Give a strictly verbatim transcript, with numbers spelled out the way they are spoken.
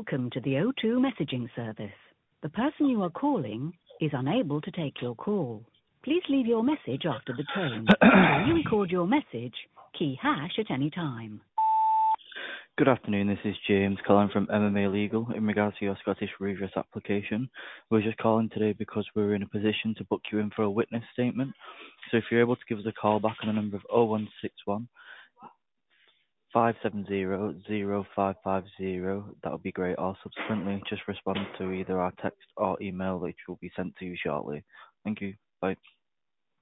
Welcome to the O two messaging service. The person you are calling is unable to take your call. Please leave your message after the tone. To re-record your message, key hash at any time. Good afternoon, this is James calling from M M A Legal in regards to your Scottish Redress application. We're just calling today because we're in a position to book you in for a witness statement. So if you're able to give us a call back on the number of oh one six one, five seven zero, zero five five zero, that would be great. Or subsequently just respond to either our text or email, which will be sent to you shortly. Thank you. Bye.